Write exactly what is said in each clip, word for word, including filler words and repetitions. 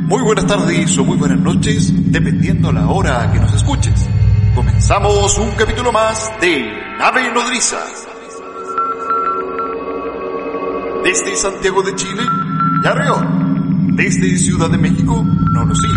Muy buenas tardes o muy buenas noches, dependiendo la hora que nos escuches. Comenzamos un capítulo más de Nave Nodriza. Desde Santiago de Chile, Yarrión. Desde Ciudad de México, Nolosí.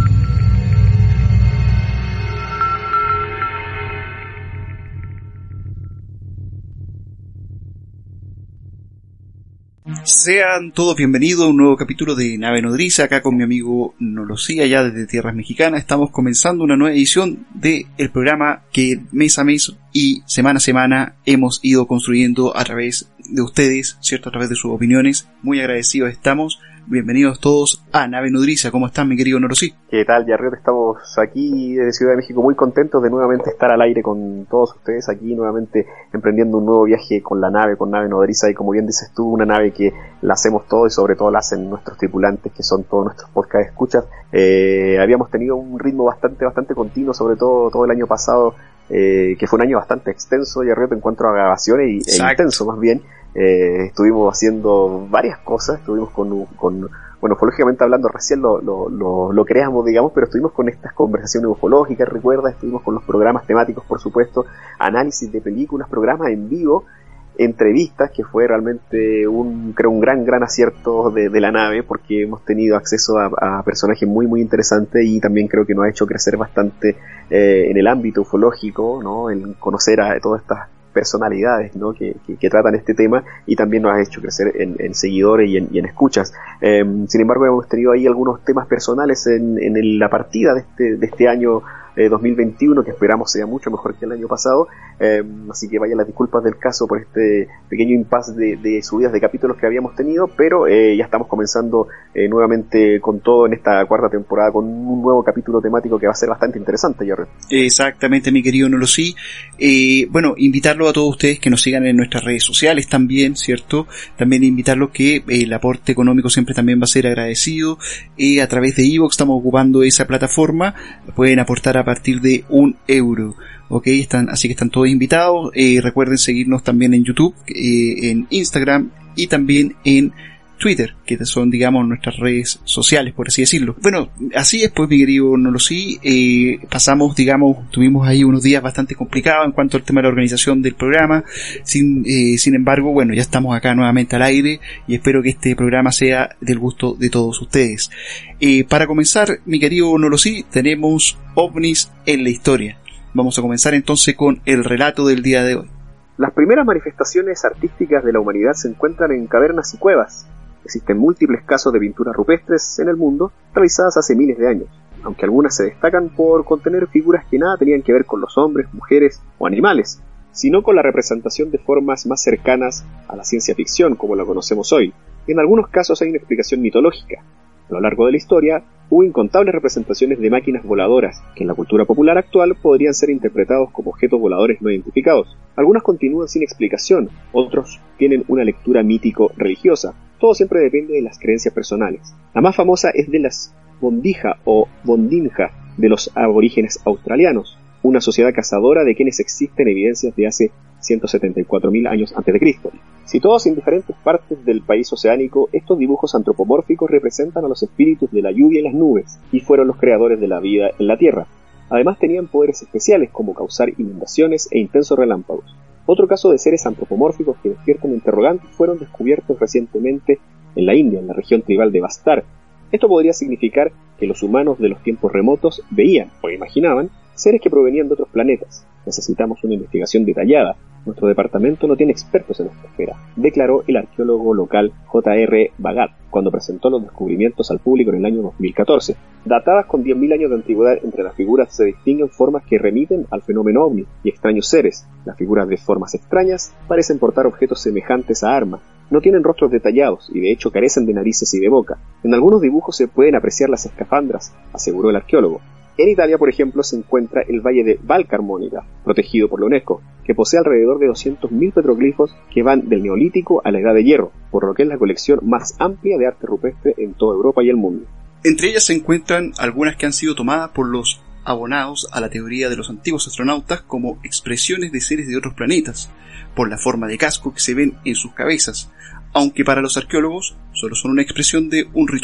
Sean todos bienvenidos a un nuevo capítulo de Nave Nodriza, acá con mi amigo Nolosí, allá desde Tierras Mexicanas. Estamos comenzando una nueva edición del programa que mes a mes y semana a semana hemos ido construyendo a través de ustedes, ¿cierto? A través de sus opiniones. Muy agradecidos estamos. Bienvenidos todos a Nave Nodriza. ¿Cómo están, mi querido Nolosí? ¿Qué tal, Yarriot? Estamos aquí desde Ciudad de México muy contentos de nuevamente estar al aire con todos ustedes aquí, nuevamente emprendiendo un nuevo viaje con la nave, con Nave Nodriza, y como bien dices tú, una nave que la hacemos todos y sobre todo la hacen nuestros tripulantes, que son todos nuestros podcast escuchas. Eh, habíamos tenido un ritmo bastante, bastante continuo, sobre todo todo el año pasado, eh, que fue un año bastante extenso, Yarriot, en cuanto a grabaciones, y, e intenso más bien. Eh, estuvimos haciendo varias cosas, estuvimos con, con bueno, ufológicamente hablando, recién lo, lo, lo, lo creamos, digamos, pero estuvimos con estas conversaciones ufológicas, recuerda, estuvimos con los programas temáticos, por supuesto, análisis de películas, programas en vivo, entrevistas, que fue realmente un, creo, un gran, gran acierto de, de la nave, porque hemos tenido acceso a, a personajes muy, muy interesantes, y también creo que nos ha hecho crecer bastante eh, en el ámbito ufológico, ¿no? El conocer a todas estas personalidades, ¿no? que, que, que tratan este tema, y también nos ha hecho crecer en, en seguidores y en, y en escuchas. Eh, sin embargo, hemos tenido ahí algunos temas personales en, en la partida de este, de este año eh, dos mil veintiuno, que esperamos sea mucho mejor que el año pasado, eh, así que vayan las disculpas del caso por este pequeño impasse de, de subidas de capítulos que habíamos tenido, pero eh, ya estamos comenzando eh, nuevamente con todo en esta cuarta temporada, con un nuevo capítulo temático que va a ser bastante interesante, Jerry. Exactamente, mi querido Nolosí. Eh, bueno, invitarlo a todos ustedes que nos sigan en nuestras redes sociales también, ¿cierto? También invitarlos que eh, el aporte económico siempre también va a ser agradecido. Eh, a través de iVoox estamos ocupando esa plataforma, pueden aportar a partir de un euro. Ok, están, así que están todos invitados. Eh, recuerden seguirnos también en YouTube, eh, en Instagram y también en Twitter, que son, digamos, nuestras redes sociales, por así decirlo. Bueno, así es, pues, mi querido Nolosí, eh, pasamos, digamos, tuvimos ahí unos días bastante complicados en cuanto al tema de la organización del programa. Sin, eh, sin embargo, bueno, ya estamos acá nuevamente al aire, y espero que este programa sea del gusto de todos ustedes. Eh, para comenzar, mi querido Nolosí, tenemos ovnis en la historia. Vamos a comenzar entonces con el relato del día de hoy. Las primeras manifestaciones artísticas de la humanidad se encuentran en cavernas y cuevas. Existen múltiples casos de pinturas rupestres en el mundo realizadas hace miles de años, aunque algunas se destacan por contener figuras que nada tenían que ver con los hombres, mujeres o animales, sino con la representación de formas más cercanas a la ciencia ficción como la conocemos hoy. En algunos casos hay una explicación mitológica. A lo largo de la historia hubo incontables representaciones de máquinas voladoras que en la cultura popular actual podrían ser interpretados como objetos voladores no identificados. Algunas continúan sin explicación, otros tienen una lectura mítico-religiosa. Todo siempre depende de las creencias personales. La más famosa es de las Bondija o Bondinja de los aborígenes australianos, una sociedad cazadora de quienes existen evidencias de hace ciento setenta y cuatro mil años antes de Cristo. Situados en diferentes partes del país oceánico, estos dibujos antropomórficos representan a los espíritus de la lluvia y las nubes, y fueron los creadores de la vida en la Tierra. Además tenían poderes especiales como causar inundaciones e intensos relámpagos. Otro caso de seres antropomórficos que despiertan interrogantes fueron descubiertos recientemente en la India, en la región tribal de Bastar. Esto podría significar que los humanos de los tiempos remotos veían o imaginaban seres que provenían de otros planetas. Necesitamos una investigación detallada. Nuestro departamento no tiene expertos en esta esfera, declaró el arqueólogo local J R Bhagat cuando presentó los descubrimientos al público en el año dos mil catorce. Datadas con diez mil años de antigüedad, entre las figuras se distinguen formas que remiten al fenómeno ovni y extraños seres. Las figuras de formas extrañas parecen portar objetos semejantes a armas. No tienen rostros detallados y de hecho carecen de narices y de boca. En algunos dibujos se pueden apreciar las escafandras, aseguró el arqueólogo. En Italia, por ejemplo, se encuentra el valle de Valcarmonida, protegido por la UNESCO, que posee alrededor de doscientos mil petroglifos que van del Neolítico a la Edad de Hierro, por lo que es la colección más amplia de arte rupestre en toda Europa y el mundo. Entre ellas se encuentran algunas que han sido tomadas por los abonados a la teoría de los antiguos astronautas como expresiones de seres de otros planetas, por la forma de casco que se ven en sus cabezas, aunque para los arqueólogos solo son una expresión de un ritual.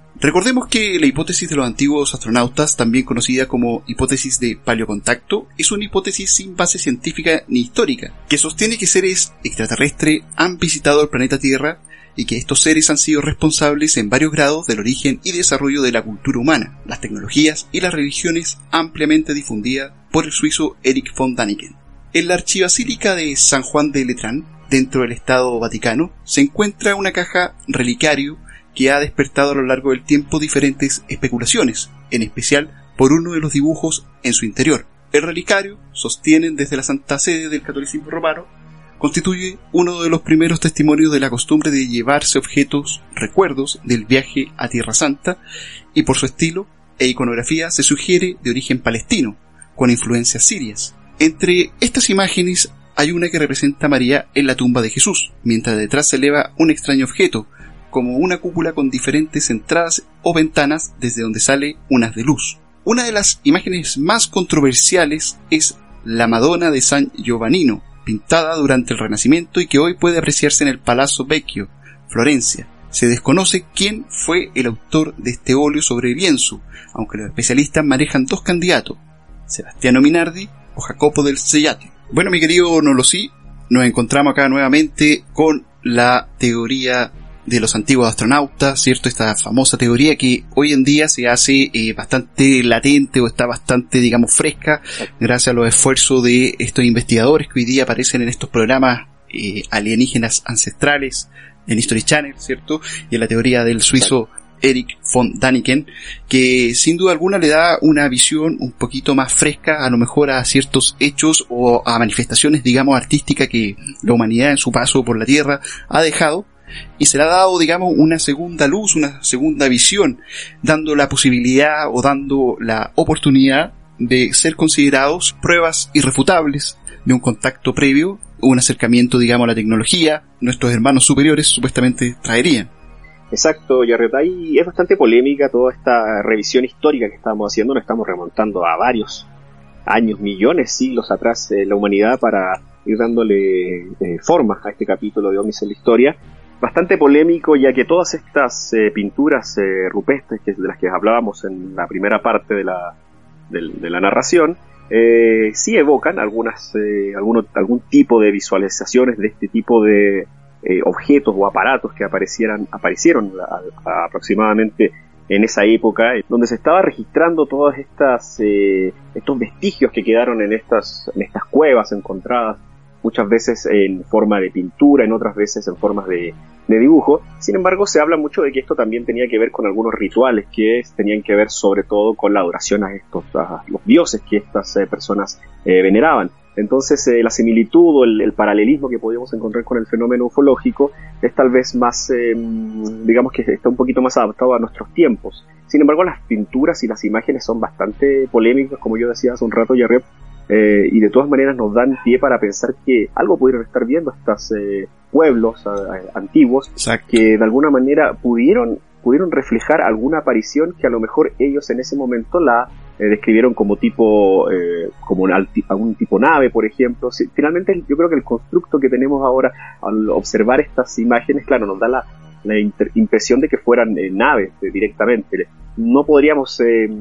Recordemos que la hipótesis de los antiguos astronautas, también conocida como hipótesis de paleocontacto, es una hipótesis sin base científica ni histórica, que sostiene que seres extraterrestres han visitado el planeta Tierra y que estos seres han sido responsables en varios grados del origen y desarrollo de la cultura humana, las tecnologías y las religiones ampliamente difundidas por el suizo Erich von Däniken. En la archibasílica de San Juan de Letrán, dentro del Estado Vaticano, se encuentra una caja relicario que ha despertado a lo largo del tiempo diferentes especulaciones, en especial por uno de los dibujos en su interior. El relicario, sostienen desde la Santa Sede del catolicismo romano, constituye uno de los primeros testimonios de la costumbre de llevarse objetos, recuerdos del viaje a Tierra Santa, y por su estilo e iconografía se sugiere de origen palestino, con influencias sirias. Entre estas imágenes hay una que representa a María en la tumba de Jesús, mientras detrás se eleva un extraño objeto, como una cúpula con diferentes entradas o ventanas desde donde sale un haz de luz. Una de las imágenes más controversiales es la Madonna de San Giovannino, pintada durante el Renacimiento y que hoy puede apreciarse en el Palazzo Vecchio, Florencia. Se desconoce quién fue el autor de este óleo sobre lienzo, aunque los especialistas manejan dos candidatos, Sebastiano Minardi o Jacopo del Sellati. Bueno, mi querido Nolosí, nos encontramos acá nuevamente con la teoría de los antiguos astronautas, ¿cierto? Esta famosa teoría que hoy en día se hace eh, bastante latente o está bastante, digamos, fresca gracias a los esfuerzos de estos investigadores que hoy día aparecen en estos programas eh, alienígenas ancestrales en History Channel, ¿cierto? Y en la teoría del suizo Erich von Däniken, que sin duda alguna le da una visión un poquito más fresca a lo mejor a ciertos hechos o a manifestaciones, digamos, artísticas que la humanidad en su paso por la Tierra ha dejado. Y se le ha dado, digamos, una segunda luz, una segunda visión, dando la posibilidad o dando la oportunidad de ser considerados pruebas irrefutables de un contacto previo, un acercamiento, digamos, a la tecnología, nuestros hermanos superiores supuestamente traerían. Exacto, Yarretay, es bastante polémica toda esta revisión histórica que estamos haciendo, nos estamos remontando a varios años, millones, siglos atrás de la humanidad para ir dándole eh, forma a este capítulo de Ovnis en la Historia. Bastante polémico, ya que todas estas eh, pinturas eh, rupestres que, de las que hablábamos en la primera parte de la, de, de la narración, eh, sí evocan algunas, eh, alguno, algún tipo de visualizaciones de este tipo de eh, objetos o aparatos que aparecieran, aparecieron a, a, aproximadamente en esa época, donde se estaba registrando todas estas eh, estos vestigios que quedaron en estas, en estas cuevas encontradas, muchas veces en forma de pintura, en otras veces en formas de, de dibujo. Sin embargo, se habla mucho de que esto también tenía que ver con algunos rituales que tenían que ver sobre todo con la adoración a estos, a los dioses que estas eh, personas eh, veneraban. Entonces, eh, la similitud o el, el paralelismo que podíamos encontrar con el fenómeno ufológico es tal vez más, eh, digamos que está un poquito más adaptado a nuestros tiempos. Sin embargo, las pinturas y las imágenes son bastante polémicas, como yo decía hace un rato, Yarrep, eh, y de todas maneras nos dan pie para pensar que algo pudieron estar viendo estos eh, pueblos eh, antiguos. Exacto. Que de alguna manera pudieron, pudieron reflejar alguna aparición que a lo mejor ellos en ese momento la Eh, describieron como tipo eh, como un, un tipo nave, por ejemplo. Sí, finalmente yo creo que el constructo que tenemos ahora al observar estas imágenes, claro, nos da la, la inter- impresión de que fueran eh, naves eh, directamente. No podríamos eh,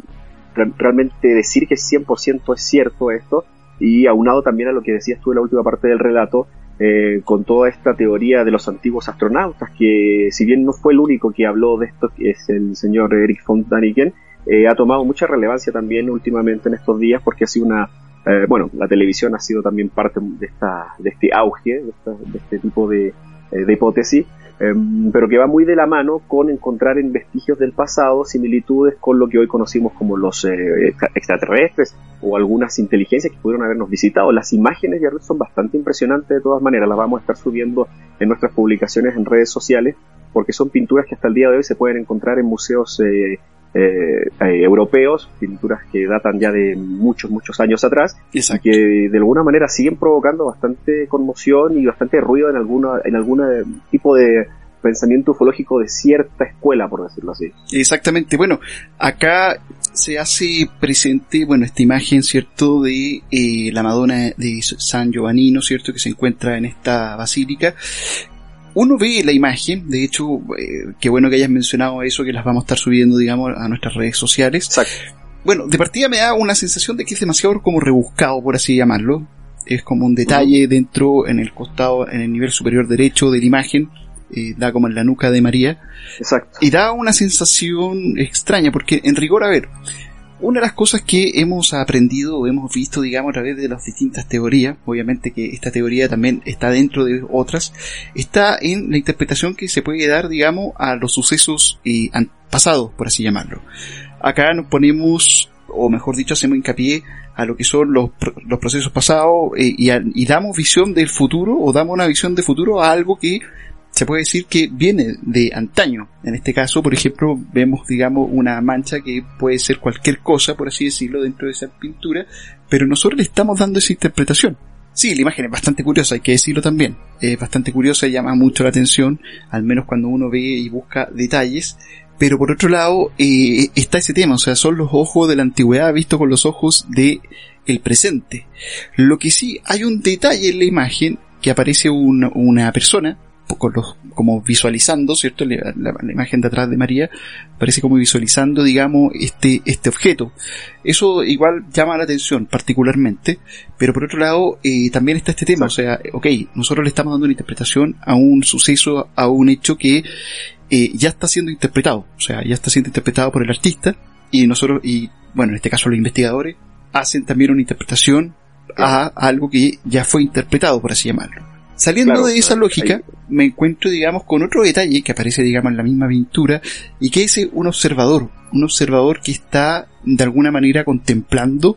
re- realmente decir que cien por ciento es cierto esto, y aunado también a lo que decías tú en la última parte del relato, eh, con toda esta teoría de los antiguos astronautas, que si bien no fue el único que habló de esto, que es el señor Erich von Däniken, Eh, ha tomado mucha relevancia también últimamente en estos días, porque ha sido una, eh, bueno, la televisión ha sido también parte de esta, de este auge, de, esta, de este tipo de, eh, de hipótesis, eh, pero que va muy de la mano con encontrar en vestigios del pasado similitudes con lo que hoy conocimos como los eh, extraterrestres o algunas inteligencias que pudieron habernos visitado. Las imágenes de son bastante impresionantes de todas maneras, las vamos a estar subiendo en nuestras publicaciones en redes sociales, porque son pinturas que hasta el día de hoy se pueden encontrar en museos eh, Eh, eh, europeos, pinturas que datan ya de muchos, muchos años atrás. Exacto. Y que de alguna manera siguen provocando bastante conmoción y bastante ruido en alguna, en algún tipo de pensamiento ufológico de cierta escuela, por decirlo así. Exactamente. Bueno, acá se hace presente, bueno, esta imagen, ¿cierto?, de eh, la Madonna de San Giovannino, ¿cierto?, que se encuentra en esta basílica. uno ve la imagen, de hecho, eh, qué bueno que hayas mencionado eso, que las vamos a estar subiendo, digamos, a nuestras redes sociales. Exacto. Bueno, de partida me da una sensación de que es demasiado como rebuscado, por así llamarlo. Es como un detalle uh-huh. dentro, en el costado, en el nivel superior derecho de la imagen, eh, da como en la nuca de María. Exacto. Y da una sensación extraña, porque en rigor, a ver, una de las cosas que hemos aprendido o hemos visto, digamos, a través de las distintas teorías, obviamente que esta teoría también está dentro de otras, está en la interpretación que se puede dar, digamos, a los sucesos eh, pasados, por así llamarlo. Acá nos ponemos, o mejor dicho, hacemos hincapié a lo que son los, los procesos pasados eh, y, a, y damos visión del futuro, o damos una visión de futuro a algo que se puede decir que viene de antaño. En este caso, por ejemplo, vemos, digamos, una mancha que puede ser cualquier cosa, por así decirlo, dentro de esa pintura, pero nosotros le estamos dando esa interpretación. Sí, la imagen es bastante curiosa, hay que decirlo también. Es bastante curiosa y llama mucho la atención, al menos cuando uno ve y busca detalles. Pero por otro lado, eh, está ese tema, o sea, son los ojos de la antigüedad vistos con los ojos de el presente. Lo que sí, hay un detalle en la imagen, que aparece un, una persona, con los, como visualizando, ¿cierto? La, la, la imagen de atrás de María parece como visualizando, digamos, este, este objeto. Eso igual llama la atención particularmente, pero por otro lado, eh, también está este tema, o sea, ok, nosotros le estamos dando una interpretación a un suceso, a un hecho que eh, ya está siendo interpretado, o sea, ya está siendo interpretado por el artista, y nosotros, y bueno, en este caso los investigadores, hacen también una interpretación a algo que ya fue interpretado, por así llamarlo. Saliendo claro, de esa lógica, ahí me encuentro, digamos, con otro detalle que aparece, digamos, en la misma pintura, y que es un observador, un observador que está, de alguna manera, contemplando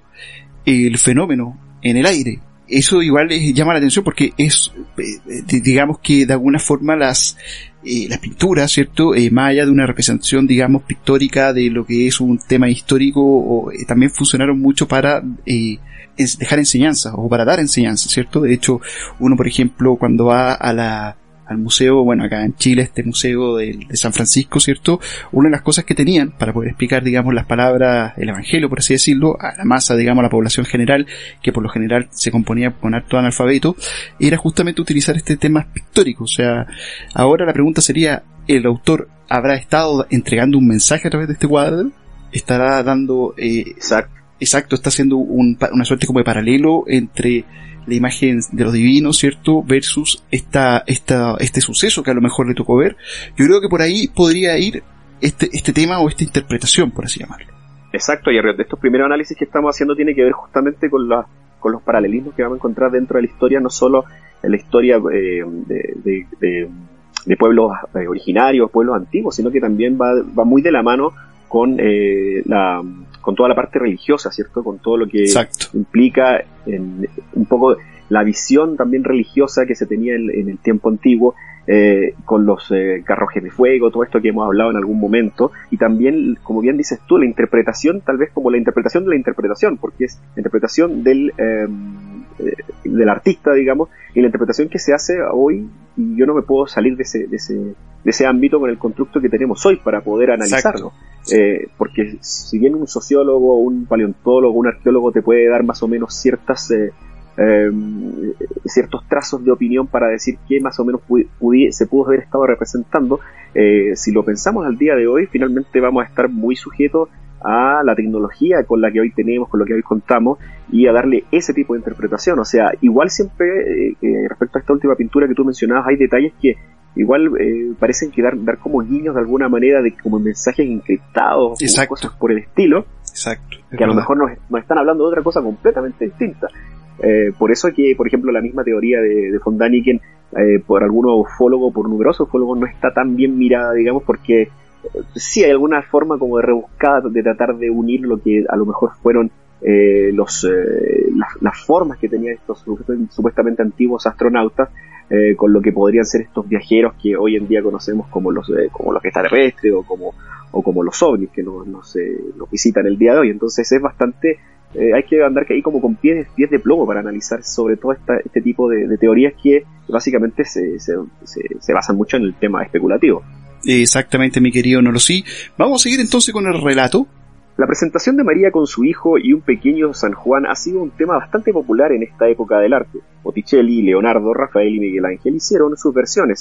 el fenómeno en el aire. Eso igual les llama la atención porque es, eh, digamos que de alguna forma las, eh, las pinturas, ¿cierto? Eh, más allá de una representación, digamos, pictórica de lo que es un tema histórico, o, eh, también funcionaron mucho para, eh, es dejar enseñanzas o para dar enseñanzas, ¿cierto? De hecho, uno, por ejemplo, cuando va a la, al museo, bueno, acá en Chile, este museo de, de San Francisco, ¿cierto? Una de las cosas que tenían para poder explicar, digamos, las palabras, el evangelio, por así decirlo, a la masa, digamos, a la población general, que por lo general se componía con harto analfabeto, era justamente utilizar este tema pictórico. O sea, ahora la pregunta sería, ¿el autor habrá estado entregando un mensaje a través de este cuadro? ¿Estará dando, eh, exacto. Exacto, está haciendo un, una suerte como de paralelo entre la imagen de los divinos, ¿cierto? Versus esta, esta, este suceso que a lo mejor le tocó ver? Yo creo que por ahí podría ir este, este tema o esta interpretación, por así llamarlo. Exacto, y estos primeros análisis que estamos haciendo tiene que ver justamente con, la, con los paralelismos que vamos a encontrar dentro de la historia, no solo en la historia eh, de, de, de, de pueblos eh, originarios, pueblos antiguos, sino que también va, va muy de la mano con eh, la con toda la parte religiosa, ¿cierto? Con todo lo que Exacto. implica en, un poco la visión también religiosa que se tenía en, en el tiempo antiguo, eh, con los eh, carruajes de fuego, todo esto que hemos hablado en algún momento, y también, como bien dices tú, la interpretación, tal vez como la interpretación de la interpretación, porque es la interpretación del, eh, del artista, digamos, y la interpretación que se hace hoy, y yo no me puedo salir de ese, de ese, de ese ámbito con el constructo que tenemos hoy para poder analizarlo. Eh, porque si bien un sociólogo, un paleontólogo, un arqueólogo te puede dar más o menos ciertas eh, eh, ciertos trazos de opinión para decir qué más o menos pudi- pudi- se pudo haber estado representando, eh, si lo pensamos al día de hoy, finalmente vamos a estar muy sujetos a la tecnología con la que hoy tenemos, con lo que hoy contamos, y a darle ese tipo de interpretación. O sea, igual siempre, eh, eh, respecto a esta última pintura que tú mencionabas, hay detalles que igual eh, parecen que dar, dar como guiños de alguna manera, de como mensajes encriptados o cosas por el estilo. Exacto. Que a lo mejor nos, nos están hablando de otra cosa completamente distinta. Eh, por eso que, por ejemplo, la misma teoría de, de von Däniken, eh, por algunos ufólogos, por numerosos ufólogos, no está tan bien mirada, digamos, porque eh, sí hay alguna forma como de rebuscada de tratar de unir lo que a lo mejor fueron eh, los eh, las, las formas que tenían estos supuestamente antiguos astronautas, eh, con lo que podrían ser estos viajeros que hoy en día conocemos como los eh, como los extraterrestres o como o como los ovnis que nos, nos, eh, nos visitan el día de hoy. Entonces es bastante eh, hay que andar ahí como con pies, pies de plomo para analizar sobre todo esta, este tipo de, de teorías que básicamente se, se, se, se basan mucho en el tema especulativo. Exactamente, mi querido Nolosí. Vamos a seguir entonces con el relato. La presentación de María con su hijo y un pequeño San Juan ha sido un tema bastante popular en esta época del arte. Botticelli, Leonardo, Rafael y Miguel Ángel hicieron sus versiones.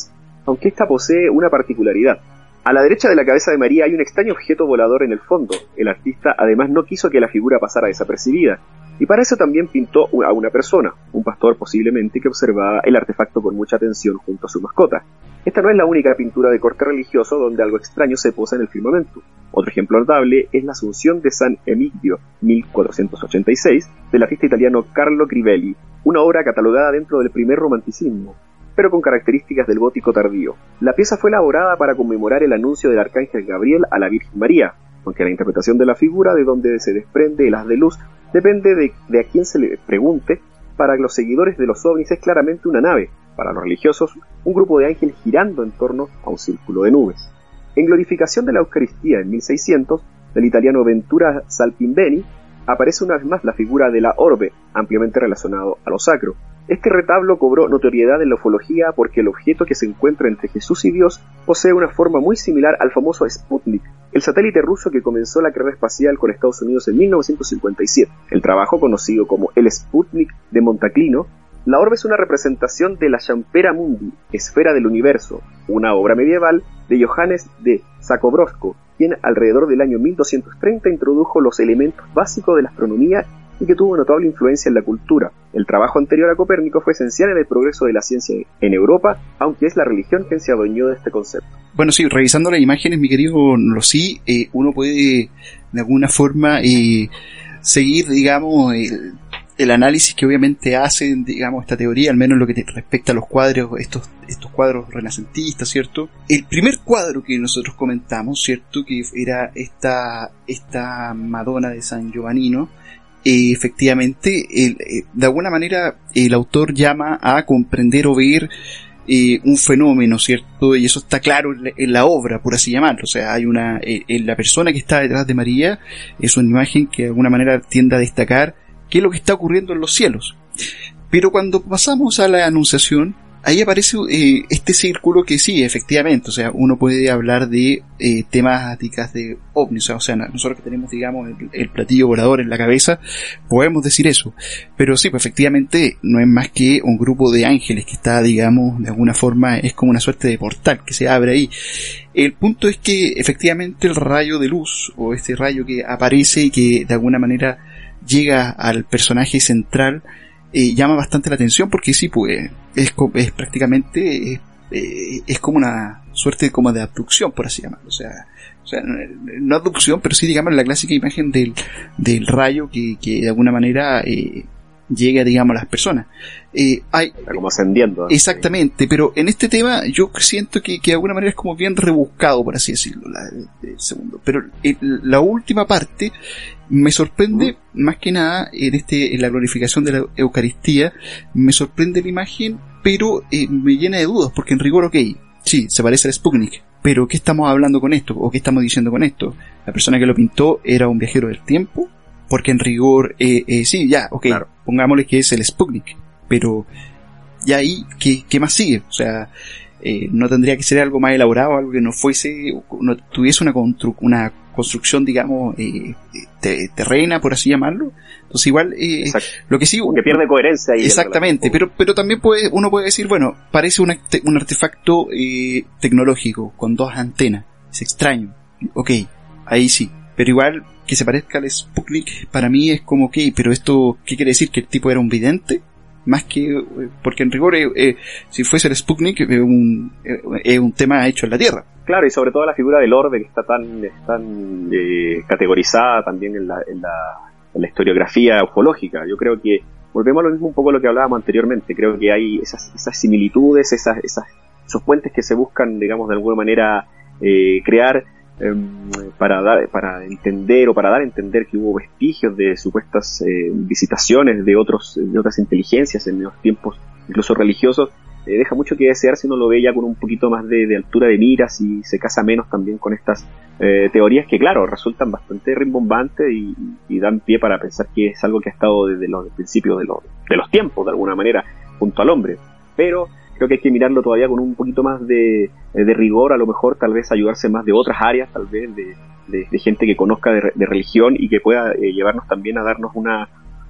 aunque esta posee una particularidad. A la derecha de la cabeza de María hay un extraño objeto volador en el fondo. El artista además no quiso que la figura pasara desapercibida, y para eso también pintó a una persona, un pastor posiblemente, que observaba el artefacto con mucha atención junto a su mascota. Esta no es la única pintura de corte religioso donde algo extraño se posa en el firmamento. Otro ejemplo notable es la Asunción de San Emidio, mil cuatrocientos ochenta y seis, del artista italiano Carlo Crivelli, una obra catalogada dentro del primer romanticismo, pero con características del gótico tardío. La pieza fue elaborada para conmemorar el anuncio del arcángel Gabriel a la Virgen María, aunque la interpretación de la figura, de donde se desprende el haz de luz, depende de, de a quién se le pregunte. Para los seguidores de los ovnis es claramente una nave, para los religiosos, un grupo de ángeles girando en torno a un círculo de nubes. En glorificación de la Eucaristía en mil seiscientos, del italiano Ventura Salpimbeni, aparece una vez más la figura de la orbe, ampliamente relacionado a lo sacro. Este retablo cobró notoriedad en la ufología porque el objeto que se encuentra entre Jesús y Dios posee una forma muy similar al famoso Sputnik, el satélite ruso que comenzó la carrera espacial con Estados Unidos en mil novecientos cincuenta y siete. El trabajo, conocido como el Sputnik de Montaclino, la orbe es una representación de la Champera Mundi, esfera del universo, una obra medieval de Johannes de Sacobrosko, quien alrededor del año mil doscientos treinta introdujo los elementos básicos de la astronomía y que tuvo notable influencia en la cultura. El trabajo anterior a Copérnico fue esencial en el progreso de la ciencia en Europa, aunque es la religión quien se adueñó de este concepto. Bueno, sí, revisando las imágenes, mi querido Losí, eh, uno puede de alguna forma eh, seguir, digamos, el, el análisis que obviamente hace, digamos, esta teoría, al menos en lo que respecta a los cuadros, estos estos cuadros renacentistas, ¿cierto? El primer cuadro que nosotros comentamos, ¿cierto?, que era esta, esta Madonna de San Giovannino. Eh, efectivamente, el, eh, de alguna manera el autor llama a comprender o ver eh, un fenómeno, ¿cierto? Y eso está claro en la, en la obra, por así llamarlo. O sea, hay una, eh, en la persona que está detrás de María es una imagen que de alguna manera tiende a destacar qué es lo que está ocurriendo en los cielos. Pero cuando pasamos a la Anunciación, ahí aparece eh, este círculo que sí, efectivamente, o sea, uno puede hablar de eh, temáticas de ovnis, o sea, nosotros que tenemos, digamos, el, el platillo volador en la cabeza, podemos decir eso, pero sí, pues efectivamente no es más que un grupo de ángeles que está, digamos, de alguna forma, es como una suerte de portal que se abre ahí. El punto es que efectivamente el rayo de luz, o este rayo que aparece y que de alguna manera llega al personaje central, Eh, llama bastante la atención porque sí, pues es, es prácticamente es, eh, es como una suerte como de abducción, por así llamarlo. O sea, o sea, no abducción, pero sí, digamos, la clásica imagen del, del rayo que, que de alguna manera eh, llega, digamos, a las personas. Eh, hay, Está como ascendiendo, ¿no? Exactamente, pero en este tema yo siento que, que de alguna manera es como bien rebuscado, por así decirlo, la, el, el segundo. Pero el, la última parte me sorprende, uh-huh. más que nada, en este, en la glorificación de la Eucaristía, me sorprende la imagen, pero eh, me llena de dudas, porque en rigor, ok, sí, se parece al Sputnik, pero ¿qué estamos hablando con esto? ¿O qué estamos diciendo con esto? La persona que lo pintó era un viajero del tiempo, porque en rigor, eh, eh, sí, ya, ok, claro, pongámosle que es el Sputnik, pero ya ahí, ¿qué, qué más sigue? O sea, eh, no tendría que ser algo más elaborado, algo que no fuese, no tuviese una, constru- una construcción, digamos, eh, te- terrena, por así llamarlo. Entonces igual, eh, lo que sí, que pierde coherencia ahí. Exactamente, pero pero también puede, uno puede decir, bueno, parece un, arte- un artefacto eh, tecnológico con dos antenas, es extraño, ok, ahí sí, pero igual que se parezca al Sputnik para mí es como que, pero esto, ¿qué quiere decir? ¿Que el tipo era un vidente? Más que, porque en rigor, eh, eh, si fuese el Sputnik, es eh, un, eh, un tema hecho en la Tierra. Claro, y sobre todo la figura del orbe que está tan, tan eh, categorizada también en la, en, la, en la historiografía ufológica. Yo creo que, volvemos a lo mismo un poco lo que hablábamos anteriormente, creo que hay esas, esas similitudes, esas, esas, esos puentes que se buscan, digamos, de alguna manera eh, crear eh, para dar, para entender o para dar a entender que hubo vestigios de supuestas eh, visitaciones de otros, de otras inteligencias en los tiempos incluso religiosos. Eh, deja mucho que desear si uno lo ve ya con un poquito más de, de altura de miras y se casa menos también con estas eh, teorías que, claro, resultan bastante rimbombantes y, y dan pie para pensar que es algo que ha estado desde los principios de los, de los tiempos, de alguna manera, junto al hombre. Pero creo que hay que mirarlo todavía con un poquito más de, de rigor, a lo mejor tal vez ayudarse más de otras áreas, tal vez de, de, de gente que conozca de, de religión y que pueda eh, llevarnos también a darnos una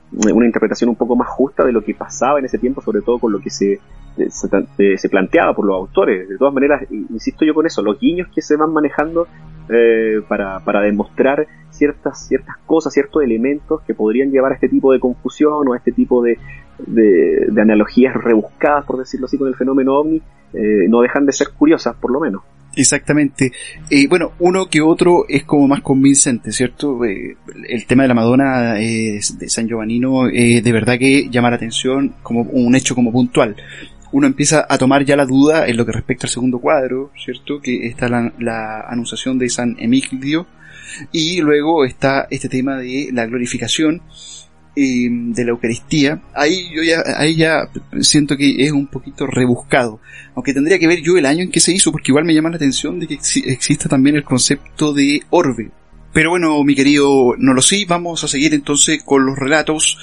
una interpretación un poco más justa de lo que pasaba en ese tiempo, sobre todo con lo que se, se, se planteaba por los autores. De todas maneras, insisto yo con eso, los guiños que se van manejando eh, para, para demostrar ciertas, ciertas cosas, ciertos elementos que podrían llevar a este tipo de confusión o a este tipo de, de, de analogías rebuscadas, por decirlo así, con el fenómeno ovni, eh, no dejan de ser curiosas, por lo menos. Exactamente. Eh, bueno, uno que otro es como más convincente, ¿cierto? Eh, el tema de la Madonna eh, de San Giovannino eh, de verdad que llama la atención como un hecho como puntual. Uno empieza a tomar ya la duda en lo que respecta al segundo cuadro, ¿cierto? Que está la, la anunciación de San Emidio, y luego está este tema de la glorificación eh, de la Eucaristía. Ahí yo ya, ahí ya siento que es un poquito rebuscado, aunque tendría que ver yo el año en que se hizo, porque igual me llama la atención de que ex- exista también el concepto de orbe. Pero bueno, mi querido Nolosí, vamos a seguir entonces con los relatos.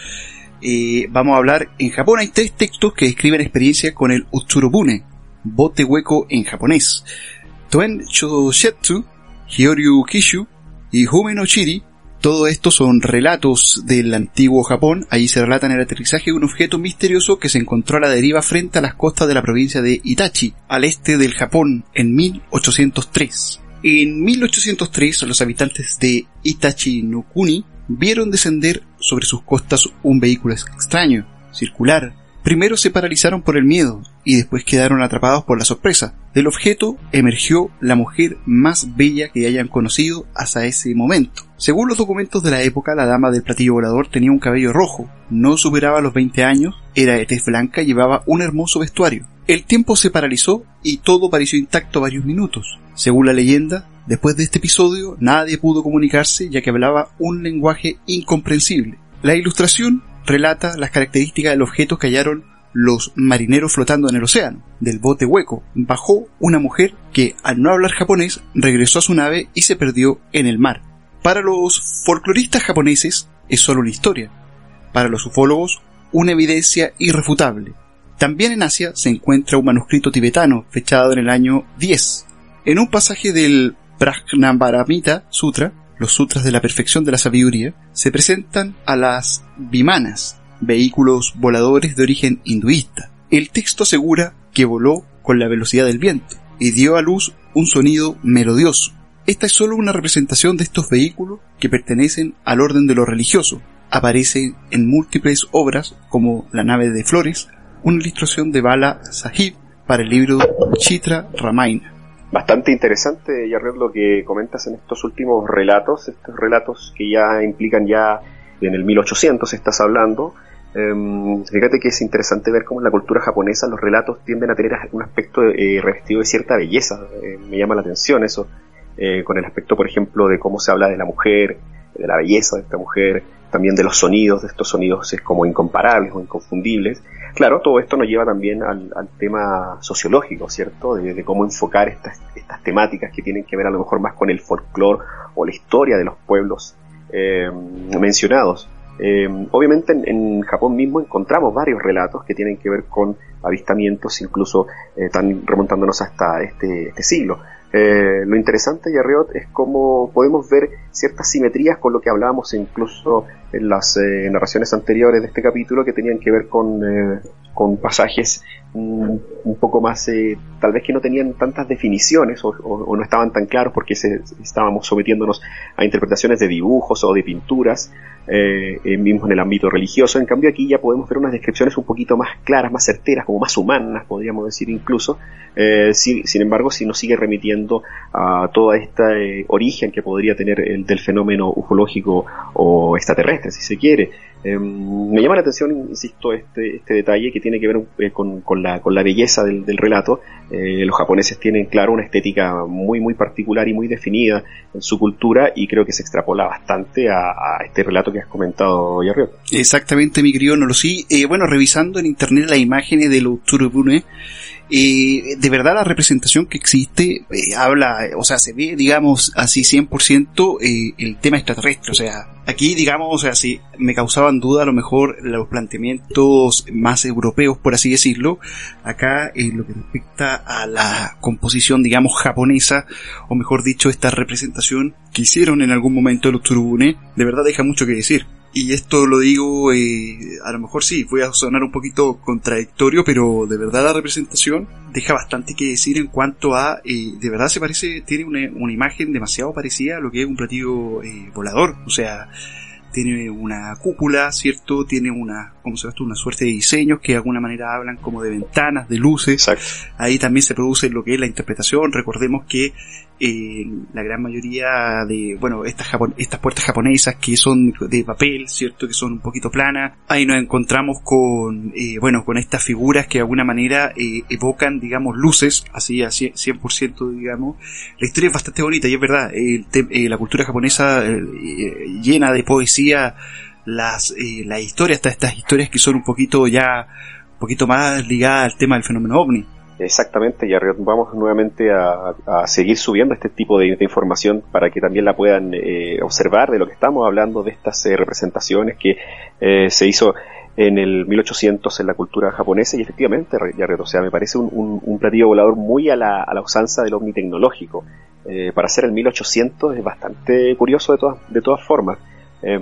Eh, vamos a hablar, en Japón hay tres textos que describen experiencias con el Utsurobune, bote hueco en japonés. Toen Shoshetsu, Hyoryu Kishu y Hume no Chiri. Todo esto son relatos del antiguo Japón. Ahí se relatan el aterrizaje de un objeto misterioso que se encontró a la deriva frente a las costas de la provincia de Itachi, al este del Japón, en mil ochocientos tres. En mil ochocientos tres, los habitantes de Itachi no Kuni vieron descender sobre sus costas un vehículo extraño, circular. Primero se paralizaron por el miedo y después quedaron atrapados por la sorpresa. Del objeto emergió la mujer más bella que hayan conocido hasta ese momento. Según los documentos de la época, la dama del platillo volador tenía un cabello rojo, no superaba los veinte años, era de tez blanca y llevaba un hermoso vestuario. El tiempo se paralizó y todo pareció intacto varios minutos. Según la leyenda, después de este episodio nadie pudo comunicarse ya que hablaba un lenguaje incomprensible. La ilustración relata las características del objeto que hallaron los marineros flotando en el océano. Del bote hueco bajó una mujer que, al no hablar japonés, regresó a su nave y se perdió en el mar. Para los folcloristas japoneses es solo una historia. Para los ufólogos, una evidencia irrefutable. También en Asia se encuentra un manuscrito tibetano fechado en el año diez. En un pasaje del Prajnaparamita Sutra, los sutras de la perfección de la sabiduría, se presentan a las vimanas, vehículos voladores de origen hinduista. El texto asegura que voló con la velocidad del viento y dio a luz un sonido melodioso. Esta es solo una representación de estos vehículos que pertenecen al orden de lo religioso. Aparece en múltiples obras como La nave de flores, una ilustración de Bala Sahib para el libro Chitra Ramayana. Bastante interesante, Yarred, lo que comentas en estos últimos relatos, estos relatos que ya implican ya en el mil ochocientos estás hablando. Um, fíjate que es interesante ver cómo en la cultura japonesa los relatos tienden a tener un aspecto eh, revestido de cierta belleza. Eh, me llama la atención eso, eh, con el aspecto, por ejemplo, de cómo se habla de la mujer, de la belleza de esta mujer, también de los sonidos, de estos sonidos es como incomparables o inconfundibles. Claro, todo esto nos lleva también al, al tema sociológico, ¿cierto? De, de cómo enfocar estas, estas temáticas que tienen que ver a lo mejor más con el folclore o la historia de los pueblos eh, mencionados. Eh, obviamente en, en Japón mismo encontramos varios relatos que tienen que ver con avistamientos, incluso eh, están remontándonos hasta este, este siglo. Eh, lo interesante, Yarriot, es cómo podemos ver ciertas simetrías con lo que hablábamos incluso en las eh, narraciones anteriores de este capítulo, que tenían que ver con, eh, con pasajes un, un poco más, eh, tal vez que no tenían tantas definiciones o, o, o no estaban tan claros porque se, estábamos sometiéndonos a interpretaciones de dibujos o de pinturas, eh, eh, mismo en el ámbito religioso. En cambio aquí ya podemos ver unas descripciones un poquito más claras, más certeras, como más humanas, podríamos decir incluso. Eh, si, sin embargo, si nos sigue remitiendo a todo este eh, origen que podría tener el del fenómeno ufológico o extraterrestre, si se quiere. Eh, me llama la atención, insisto, este, este detalle que tiene que ver eh, con, con, la, con la belleza del, del relato. Eh, los japoneses tienen, claro, una estética muy muy particular y muy definida en su cultura, y creo que se extrapola bastante a, a este relato que has comentado, Yarriot. Exactamente, mi querido Nolosí. Eh, bueno, revisando en internet las imágenes de los Utsurobune, Eh, de verdad la representación que existe eh, habla, o sea, se ve, digamos, así cien por ciento eh, el tema extraterrestre. O sea, aquí, digamos, o sea, si me causaban duda a lo mejor los planteamientos más europeos, por así decirlo, acá en eh, lo que respecta a la composición, digamos, japonesa, o mejor dicho, esta representación que hicieron en algún momento los Utsurobune, de verdad deja mucho que decir. Y esto lo digo, eh, a lo mejor sí, voy a sonar un poquito contradictorio, pero de verdad la representación deja bastante que decir en cuanto a, eh, de verdad se parece, tiene una, una imagen demasiado parecida a lo que es un platillo eh, volador, o sea, tiene una cúpula, ¿cierto? Tiene una, ¿cómo se llama esto? Una suerte de diseños que de alguna manera hablan como de ventanas, de luces. Exacto. Ahí también se produce lo que es la interpretación. Recordemos que eh, la gran mayoría de, bueno, estas japon- estas puertas japonesas que son de papel, ¿cierto? Que son un poquito planas. Ahí nos encontramos con, eh, bueno, con estas figuras que de alguna manera eh, evocan, digamos, luces, así a cien por ciento, digamos. La historia es bastante bonita y es verdad, el te- eh, la cultura japonesa eh, eh, llena de poesía, las, eh, las historias, hasta estas historias que son un poquito ya, un poquito más ligadas al tema del fenómeno ovni. Exactamente, y vamos nuevamente a, a seguir subiendo este tipo de, de información para que también la puedan eh, observar de lo que estamos hablando, de estas eh, representaciones que eh, se hizo en el mil ochocientos en la cultura japonesa, y efectivamente, Jared, o sea, me parece un, un, un platillo volador muy a la, a la usanza del ovni tecnológico. Eh, para ser el mil ochocientos es bastante curioso de todas, de todas formas. Eh,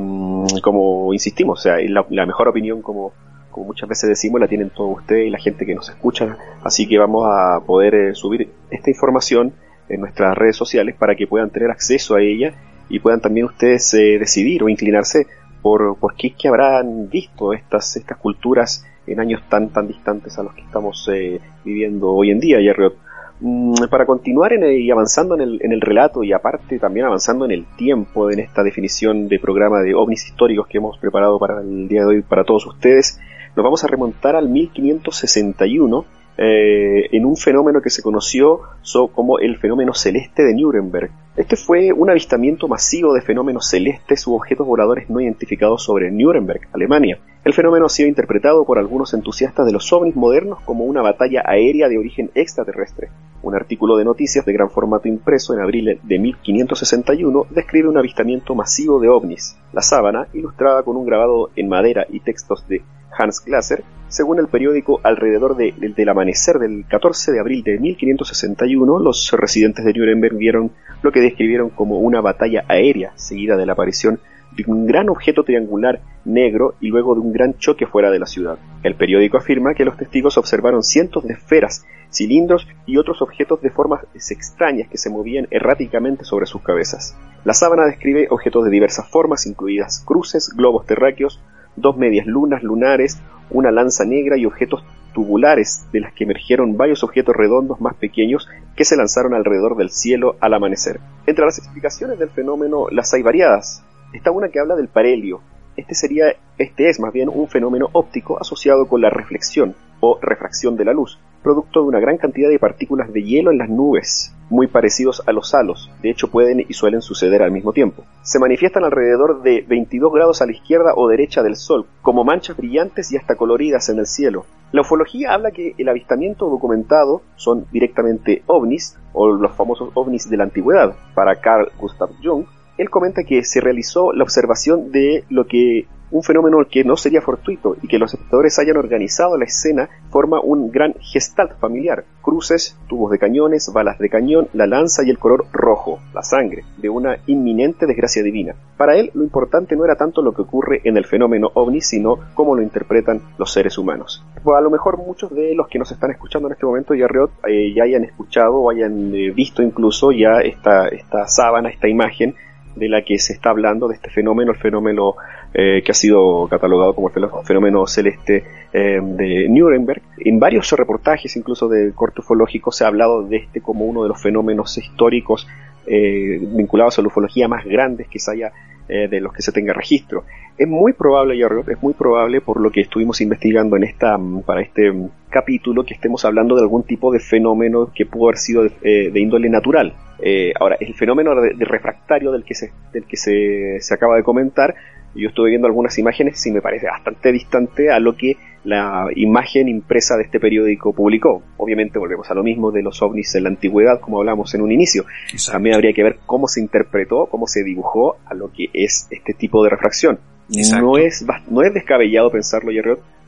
como insistimos, o sea, la, la mejor opinión, como como muchas veces decimos, la tienen todos ustedes y la gente que nos escucha, así que vamos a poder eh, subir esta información en nuestras redes sociales para que puedan tener acceso a ella y puedan también ustedes eh, decidir o inclinarse por, por qué es que habrán visto estas, estas culturas en años tan tan distantes a los que estamos eh, viviendo hoy en día, Jerry. Mm, para continuar en el, y avanzando en el, en el relato y aparte también avanzando en el tiempo en esta definición de programa de ovnis históricos que hemos preparado para el día de hoy para todos ustedes, nos vamos a remontar al mil quinientos sesenta y uno eh, en un fenómeno que se conoció so, como el fenómeno celeste de Nuremberg. Este fue un avistamiento masivo de fenómenos celestes u objetos voladores no identificados sobre Nuremberg, Alemania. El fenómeno ha sido interpretado por algunos entusiastas de los ovnis modernos como una batalla aérea de origen extraterrestre. Un artículo de noticias de gran formato impreso en abril de mil quinientos sesenta y uno describe un avistamiento masivo de ovnis. La sábana, ilustrada con un grabado en madera y textos de Hans Glasser, según el periódico, alrededor de, de, del amanecer del catorce de abril de mil quinientos sesenta y uno, los residentes de Nuremberg vieron lo que describieron como una batalla aérea, seguida de la aparición de un gran objeto triangular negro y luego de un gran choque fuera de la ciudad. El periódico afirma que los testigos observaron cientos de esferas, cilindros y otros objetos de formas extrañas que se movían erráticamente sobre sus cabezas. La sábana describe objetos de diversas formas, incluidas cruces, globos terráqueos, dos medias lunas lunares, una lanza negra y objetos tubulares, de las que emergieron varios objetos redondos más pequeños que se lanzaron alrededor del cielo al amanecer. Entre las explicaciones del fenómeno las hay variadas. Está una que habla del parhelio. Este sería, este es más bien un fenómeno óptico asociado con la reflexión o refracción de la luz, producto de una gran cantidad de partículas de hielo en las nubes, muy parecidos a los halos. De hecho, pueden y suelen suceder al mismo tiempo. Se manifiestan alrededor de veintidós grados a la izquierda o derecha del Sol, como manchas brillantes y hasta coloridas en el cielo. La ufología habla que el avistamiento documentado son directamente ovnis, o los famosos ovnis de la antigüedad. Para Carl Gustav Jung, él comenta que se realizó la observación de lo que un fenómeno que no sería fortuito y que los espectadores hayan organizado la escena forma un gran gestalt familiar. Cruces, tubos de cañones, balas de cañón, la lanza y el color rojo, la sangre, de una inminente desgracia divina. Para él, lo importante no era tanto lo que ocurre en el fenómeno ovni, sino cómo lo interpretan los seres humanos. Pues a lo mejor muchos de los que nos están escuchando en este momento, Yarriot, eh, ya hayan escuchado o hayan eh, visto incluso ya esta, esta sábana, esta imagen de la que se está hablando, de este fenómeno, el fenómeno eh, que ha sido catalogado como el fenómeno celeste eh, de Nuremberg. En varios reportajes, incluso de corte ufológico, se ha hablado de este como uno de los fenómenos históricos eh, vinculados a la ufología más grandes que se haya, eh, de los que se tenga registro. Es muy probable, es muy probable, por lo que estuvimos investigando en esta para este capítulo, que estemos hablando de algún tipo de fenómeno que pudo haber sido de, eh, de índole natural. Eh, ahora, el fenómeno de, de refractario del que, se, del que se, se acaba de comentar, yo estuve viendo algunas imágenes y me parece bastante distante a lo que la imagen impresa de este periódico publicó. Obviamente volvemos a lo mismo de los ovnis en la antigüedad, como hablamos en un inicio. Exacto. También habría que ver cómo se interpretó, cómo se dibujó a lo que es este tipo de refracción. No es, no es descabellado pensarlo, Jerry,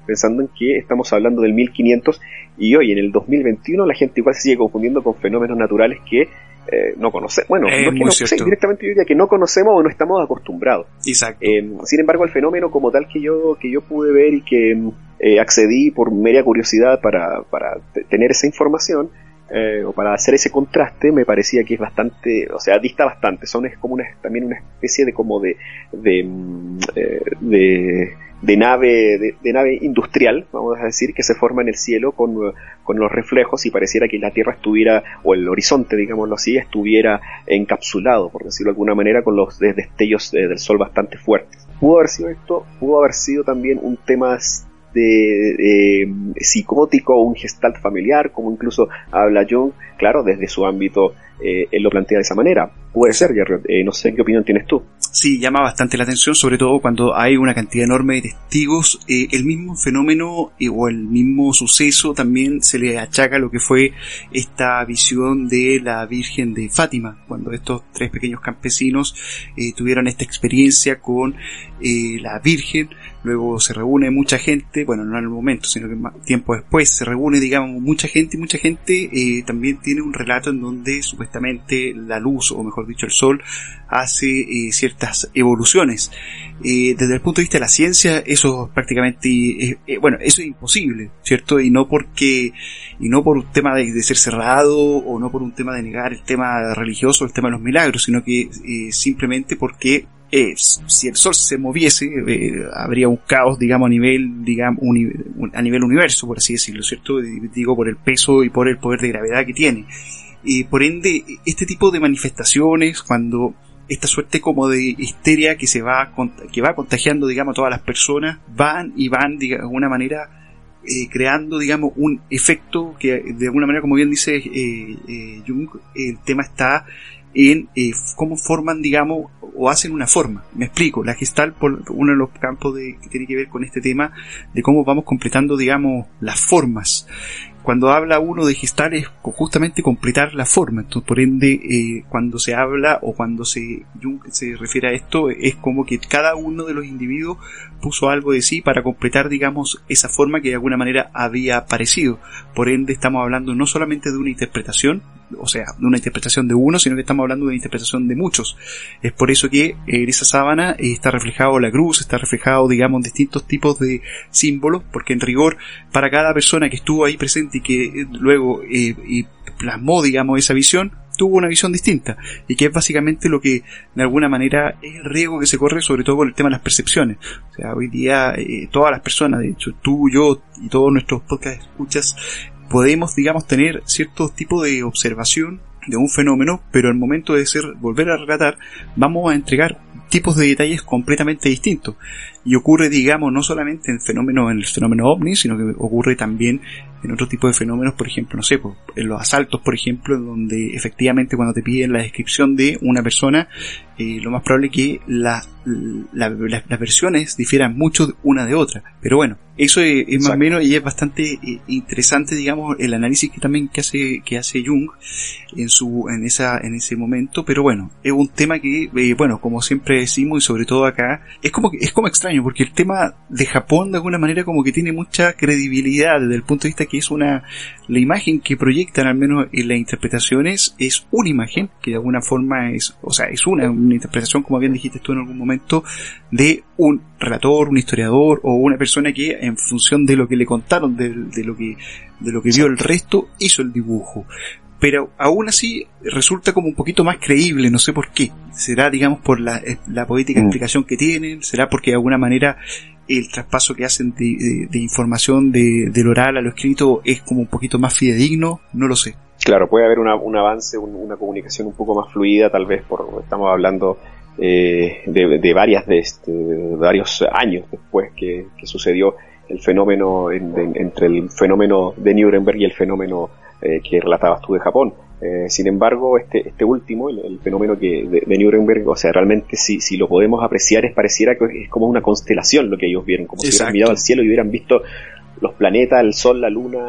pensando en que estamos hablando del mil quinientos y hoy en el dos mil veintiuno la gente igual se sigue confundiendo con fenómenos naturales que eh, no conocemos. Bueno, eh, no es que no, sí, directamente yo diría que no conocemos o no estamos acostumbrados. Exacto. Eh, sin embargo, el fenómeno como tal que yo que yo pude ver y que eh, accedí por mera curiosidad para, para t- tener esa información, Eh, o para hacer ese contraste, me parecía que es bastante, o sea, dista bastante. Son es como una, también una especie de como de de, eh, de, de nave de, de nave industrial, vamos a decir, que se forma en el cielo con, con los reflejos y pareciera que la Tierra estuviera, o el horizonte, digámoslo así, estuviera encapsulado, por decirlo de alguna manera, con los destellos del sol bastante fuertes. Pudo haber sido esto, pudo haber sido también un tema de, de psicótico, un gestalt familiar, como incluso habla Jung, claro, desde su ámbito eh, él lo plantea de esa manera. Puede ser, Jerry, eh, no sé qué opinión tienes tú. Sí, llama bastante la atención, sobre todo cuando hay una cantidad enorme de testigos. Eh, el mismo fenómeno eh, o el mismo suceso también se le achaca lo que fue esta visión de la Virgen de Fátima, cuando estos tres pequeños campesinos eh, tuvieron esta experiencia con eh, la Virgen. Luego se reúne mucha gente, bueno, no en el momento, sino que más tiempo después se reúne, digamos, mucha gente y mucha gente eh, también tiene un relato en donde supuestamente la luz, o mejor dicho el sol, hace eh, ciertas evoluciones. Eh, desde el punto de vista de la ciencia, eso prácticamente, eh, eh, bueno, eso es imposible, ¿cierto? Y no porque, y no por un tema de, de ser cerrado, o no por un tema de negar el tema religioso, el tema de los milagros, sino que eh, simplemente porque Eh, si el sol se moviese, eh, habría un caos, digamos, a nivel, digamos, uni, a nivel universo, por así decirlo, ¿cierto? Digo, por el peso y por el poder de gravedad que tiene. Y por ende, este tipo de manifestaciones, cuando esta suerte como de histeria que se va, que va contagiando, digamos, a todas las personas, van y van, digamos, de alguna manera, eh, creando, digamos, un efecto que, de alguna manera, como bien dice eh, eh, Jung, el tema está en eh, cómo forman, digamos, o hacen una forma. Me explico, la Gestalt, por uno de los campos de, que tiene que ver con este tema de cómo vamos completando, digamos, las formas. Cuando habla uno de Gestalt es justamente completar la forma. Entonces, por ende, eh, cuando se habla o cuando se, Jung se refiere a esto, es como que cada uno de los individuos puso algo de sí para completar, digamos, esa forma que de alguna manera había aparecido. Por ende, estamos hablando no solamente de una interpretación, o sea, de una interpretación de uno, sino que estamos hablando de una interpretación de muchos. Es por eso que en esa sábana está reflejado la cruz, está reflejado, digamos, distintos tipos de símbolos, porque en rigor, para cada persona que estuvo ahí presente y que luego eh, y plasmó, digamos, esa visión, tuvo una visión distinta, y que es básicamente lo que de alguna manera es el riesgo que se corre, sobre todo con el tema de las percepciones. O sea, hoy día eh, todas las personas, de hecho tú, yo y todos nuestros podcast escuchas, podemos, digamos, tener cierto tipo de observación de un fenómeno, pero al momento de ser volver a relatar, vamos a entregar tipos de detalles completamente distintos. Y ocurre, digamos, no solamente en el fenómeno, en el fenómeno ovni, sino que ocurre también en otro tipo de fenómenos, por ejemplo, no sé, pues, en los asaltos, por ejemplo, donde efectivamente cuando te piden la descripción de una persona, eh, lo más probable es que la, la, la, las versiones difieran mucho una de otra. Pero bueno, eso es, es más o menos, y es bastante eh, interesante, digamos, el análisis que también que hace que hace Jung en su en esa en ese momento. Pero bueno, es un tema que, eh, bueno, como siempre decimos, y sobre todo acá, es como que es como extraño, porque el tema de Japón de alguna manera como que tiene mucha credibilidad desde el punto de vista que es una, la imagen que proyectan, al menos en las interpretaciones, es una imagen que de alguna forma es, o sea, es una, una interpretación, como bien dijiste tú en algún momento, de un relator, un historiador o una persona que en función de lo que le contaron, de, de lo que de lo que vio el resto, hizo el dibujo. Pero aún así resulta como un poquito más creíble, no sé por qué. ¿Será, digamos, por la, la poética mm. explicación que tienen? ¿Será porque de alguna manera el traspaso que hacen de, de, de información de, del oral a lo escrito es como un poquito más fidedigno? No lo sé. Claro, puede haber una, un avance, un, una comunicación un poco más fluida, tal vez, por estamos hablando eh, de, de varias de, este, de varios años después que, que sucedió el fenómeno en, de, entre el fenómeno de Nuremberg y el fenómeno eh, que relatabas tú de Japón. Eh, sin embargo, este, este último, el, el fenómeno que de, de Nuremberg, o sea, realmente si, si lo podemos apreciar, es pareciera que es como una constelación lo que ellos vieron, como Exacto. si hubieran mirado al cielo y hubieran visto los planetas, el sol, la luna,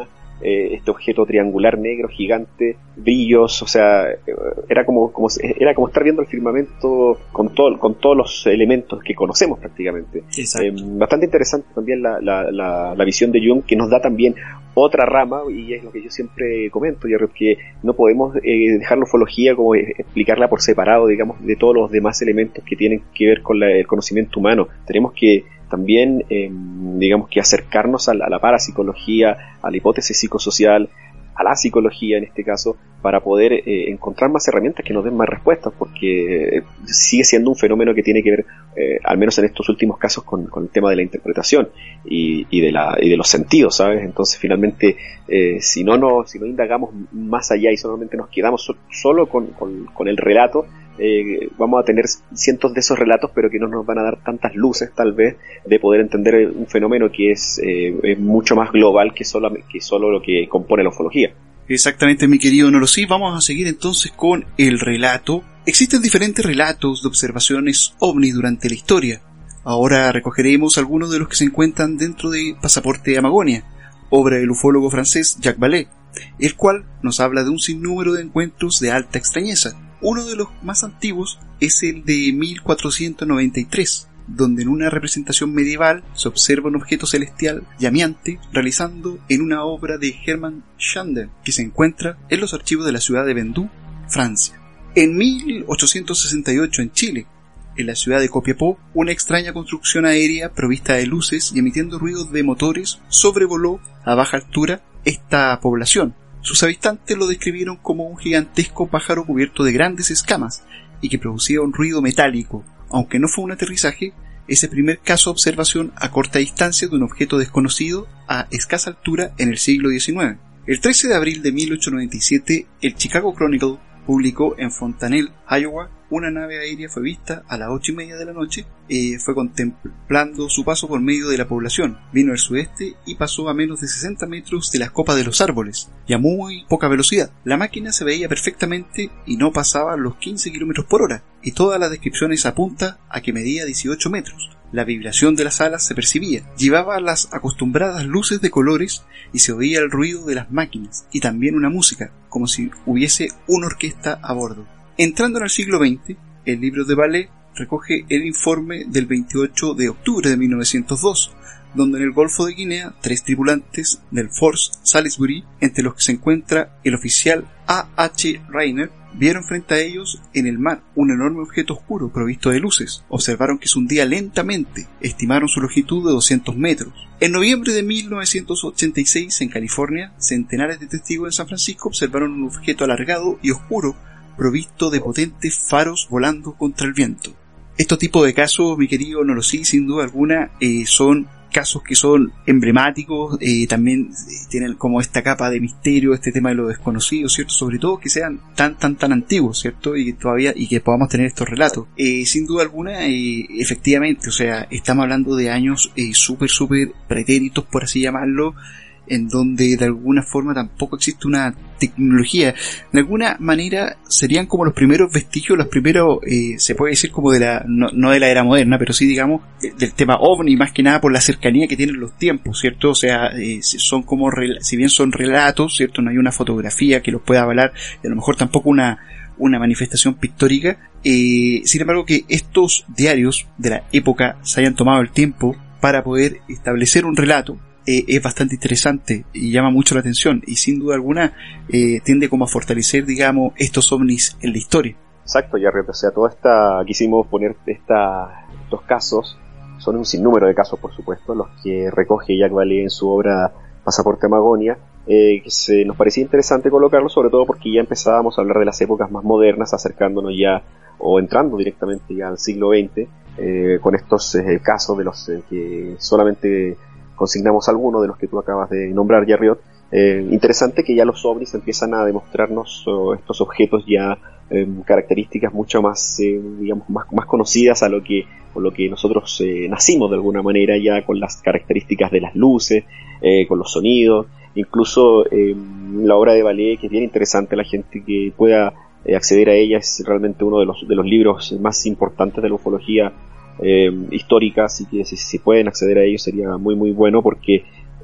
eh, este objeto triangular negro gigante, brillos, o sea, era como, como era como estar viendo el firmamento con todo, con todos los elementos que conocemos prácticamente. Eh, bastante interesante también la, la, la, la visión de Jung, que nos da también otra rama, y es lo que yo siempre comento, ya que no podemos eh, dejar la ufología como explicarla por separado, digamos, de todos los demás elementos que tienen que ver con la, el conocimiento humano. Tenemos que también, eh, digamos, que acercarnos a la, a la parapsicología, a la hipótesis psicosocial, a la psicología en este caso, para poder eh, encontrar más herramientas que nos den más respuestas, porque eh, sigue siendo un fenómeno que tiene que ver, eh, al menos en estos últimos casos, con, con el tema de la interpretación y, y, de, la, y de los sentidos, ¿sabes? Entonces, finalmente, eh, si no no, si no indagamos más allá y solamente nos quedamos so, solo con, con, con el relato, Eh, vamos a tener cientos de esos relatos, pero que no nos van a dar tantas luces, tal vez, de poder entender un fenómeno que es, eh, es mucho más global que solo, que solo lo que compone la ufología. Exactamente, mi querido Nolosí. Vamos a seguir entonces con el relato. Existen diferentes relatos de observaciones ovni durante la historia. Ahora recogeremos algunos de los que se encuentran dentro de Pasaporte Amagonia, obra del ufólogo francés Jacques Vallée, el cual nos habla de un sinnúmero de encuentros de alta extrañeza. Uno de los más antiguos es el de mil cuatrocientos noventa y tres, donde en una representación medieval se observa un objeto celestial llameante realizando en una obra de Hermann Schander, que se encuentra en los archivos de la ciudad de Vendoux, Francia. En mil ochocientos sesenta y ocho, en Chile, en la ciudad de Copiapó, una extraña construcción aérea provista de luces y emitiendo ruidos de motores sobrevoló a baja altura esta población. Sus habitantes lo describieron como un gigantesco pájaro cubierto de grandes escamas y que producía un ruido metálico. Aunque no fue un aterrizaje, es el primer caso de observación a corta distancia de un objeto desconocido a escasa altura en el siglo diecinueve. El trece de abril de mil ochocientos noventa y siete, el Chicago Chronicle publicó en Fontanelle, Iowa, una nave aérea fue vista a las ocho y media de la noche, eh, fue contemplando su paso por medio de la población, vino al sudeste y pasó a menos de sesenta metros de las copas de los árboles, y a muy poca velocidad. La máquina se veía perfectamente y no pasaba los quince kilómetros por hora, y todas las descripciones apuntan a que medía dieciocho metros. La vibración de las alas se percibía, llevaba las acostumbradas luces de colores y se oía el ruido de las máquinas y también una música, como si hubiese una orquesta a bordo. Entrando en el siglo veinte, el libro de Vallée recoge el informe del veintiocho de octubre de mil novecientos dos, donde en el Golfo de Guinea tres tripulantes del Force Salisbury, entre los que se encuentra el oficial A H Rainer, vieron frente a ellos en el mar un enorme objeto oscuro provisto de luces. Observaron que se hundía lentamente, estimaron su longitud de doscientos metros. En noviembre de mil novecientos ochenta y seis, en California, centenares de testigos en San Francisco observaron un objeto alargado y oscuro provisto de potentes faros volando contra el viento. Estos tipos de casos, mi querido Nolosí, sin duda alguna, eh, son casos que son emblemáticos, eh, también eh, tienen como esta capa de misterio, este tema de lo desconocido, ¿cierto? Sobre todo que sean tan, tan, tan antiguos, ¿cierto? Y que todavía, y que podamos tener estos relatos. Eh, sin duda alguna, eh, efectivamente, o sea, estamos hablando de años eh, súper, súper pretéritos, por así llamarlo, en donde de alguna forma tampoco existe una tecnología. De alguna manera serían como los primeros vestigios, los primeros, eh, se puede decir como de la, no, no de la era moderna, pero sí digamos del tema ovni, más que nada por la cercanía que tienen los tiempos, ¿cierto? O sea, eh, son como, si bien son relatos, ¿cierto? No hay una fotografía que los pueda avalar, y a lo mejor tampoco una una manifestación pictórica, eh, sin embargo que estos diarios de la época se hayan tomado el tiempo para poder establecer un relato, Eh, es bastante interesante y llama mucho la atención, y sin duda alguna eh, tiende como a fortalecer, digamos, estos ovnis en la historia. Exacto, ya o sea, toda esta, quisimos poner esta, estos casos, son un sinnúmero de casos, por supuesto, los que recoge Jacques Vallée en su obra Pasaporte Amagonia, eh, que se, nos parecía interesante colocarlo, sobre todo porque ya empezábamos a hablar de las épocas más modernas, acercándonos ya, o entrando directamente ya al siglo veinte, eh, con estos eh, casos de los eh, que solamente consignamos algunos de los que tú acabas de nombrar, Jarriot. Eh, interesante que ya los ovnis empiezan a demostrarnos oh, estos objetos ya eh, características mucho más, eh, digamos, más, más conocidas a lo que, con lo que nosotros eh, nacimos de alguna manera, ya con las características de las luces, eh, con los sonidos, incluso eh, la obra de Vallée, que es bien interesante, la gente que pueda eh, acceder a ella, es realmente uno de los, de los libros más importantes de la ufología Eh, histórica, así que si, si pueden acceder a ello sería muy muy bueno, porque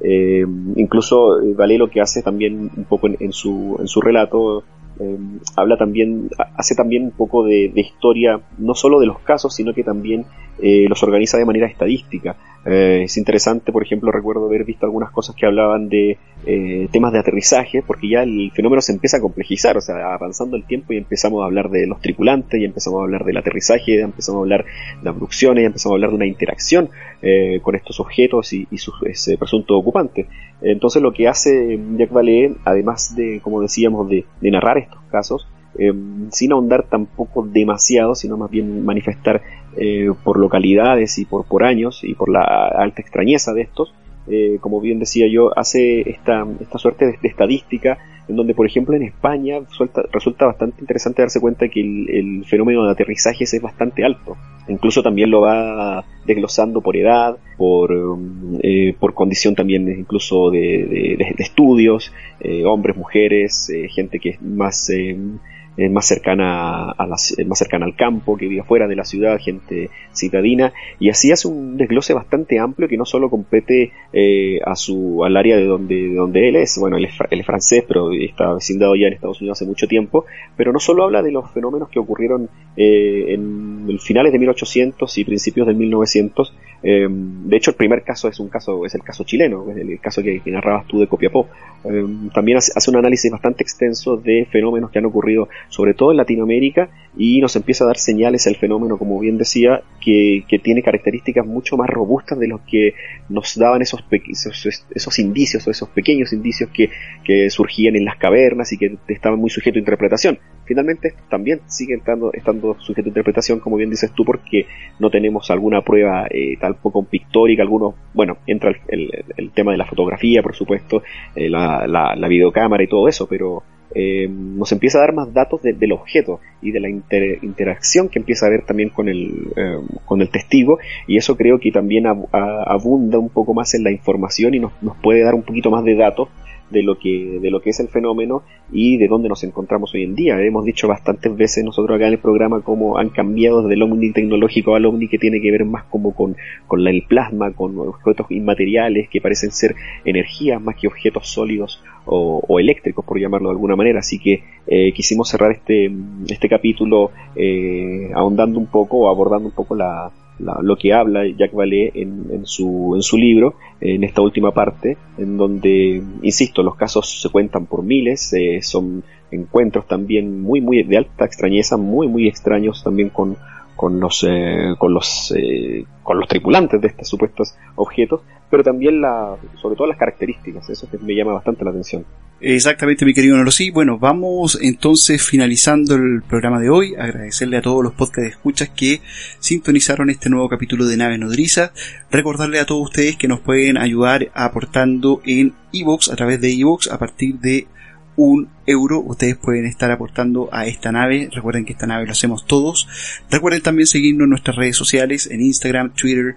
Eh, incluso eh, Vallée lo que hace también un poco en, en su en su relato, eh, habla también, hace también un poco de, de historia, no solo de los casos, sino que también eh, los organiza de manera estadística. Eh, es interesante, por ejemplo, recuerdo haber visto algunas cosas que hablaban de eh, temas de aterrizaje, porque ya el fenómeno se empieza a complejizar, o sea, avanzando el tiempo y empezamos a hablar de los tripulantes, y empezamos a hablar del aterrizaje, ya empezamos a hablar de abducciones, ya empezamos a hablar de una interacción eh, con estos objetos y, y sus ese presuntos ocupantes. Entonces lo que hace Jacques Vallée, además de, como decíamos, de, de narrar estos casos, Eh, sin ahondar tampoco demasiado, sino más bien manifestar eh, por localidades y por, por años y por la alta extrañeza de estos, eh, como bien decía yo, hace esta, esta suerte de, de estadística en donde, por ejemplo, en España resulta, resulta bastante interesante darse cuenta que el, el fenómeno de aterrizajes es bastante alto. Incluso también lo va desglosando por edad, por, eh, por condición también incluso de, de, de estudios, eh, hombres, mujeres, eh, gente que es más... Eh, Eh, más cercana a la, más cercana al campo, que vive fuera de la ciudad, gente citadina, y así hace un desglose bastante amplio que no solo compete eh, a su al área de donde, de donde él es. Bueno, él es, él es francés, pero está vecindado ya en Estados Unidos hace mucho tiempo, pero no solo habla de los fenómenos que ocurrieron eh, en el finales de mil ochocientos y principios de mil novecientos. Eh, de hecho, el primer caso es un caso es el caso chileno, es el caso que, que narrabas tú de Copiapó. Eh, también hace, hace un análisis bastante extenso de fenómenos que han ocurrido sobre todo en Latinoamérica, y nos empieza a dar señales el fenómeno, como bien decía, que, que tiene características mucho más robustas de los que nos daban esos, pe- esos, esos indicios o esos pequeños indicios que, que surgían en las cavernas y que estaban muy sujetos a interpretación. Finalmente también sigue estando, estando sujeto a interpretación, como bien dices tú, porque no tenemos alguna prueba eh, tal poco pictórica, algunos, bueno, entra el, el, el tema de la fotografía, por supuesto, eh, la, la, la videocámara y todo eso, pero Eh, nos empieza a dar más datos de, del objeto y de la inter, interacción que empieza a haber también con el, eh, con el testigo, y eso creo que también ab, a, abunda un poco más en la información y nos, nos puede dar un poquito más de datos de lo que de lo que es el fenómeno y de dónde nos encontramos hoy en día. Hemos dicho bastantes veces nosotros acá en el programa cómo han cambiado desde el ovni tecnológico al ovni que tiene que ver más como con, con el plasma, con objetos inmateriales que parecen ser energías más que objetos sólidos o, o eléctricos, por llamarlo de alguna manera. Así que eh, quisimos cerrar este, este capítulo eh, ahondando un poco o abordando un poco la La, lo que habla Jacques Vallée en, en, su, en su libro, en esta última parte, en donde, insisto, los casos se cuentan por miles, eh, son encuentros también muy, muy de alta extrañeza, muy, muy extraños también con, con los, eh, con los, eh, con los tripulantes de estos supuestos objetos, pero también la, sobre todo las características, eso que me llama bastante la atención. Exactamente, mi querido Nolosí. Bueno, vamos entonces finalizando el programa de hoy. Agradecerle a todos los podcast escuchas que sintonizaron este nuevo capítulo de Nave Nodriza. Recordarle a todos ustedes que nos pueden ayudar aportando en iVoox, a través de iVoox, a partir de un euro. Ustedes pueden estar aportando a esta nave. Recuerden que esta nave lo hacemos todos. Recuerden también seguirnos en nuestras redes sociales, en Instagram, Twitter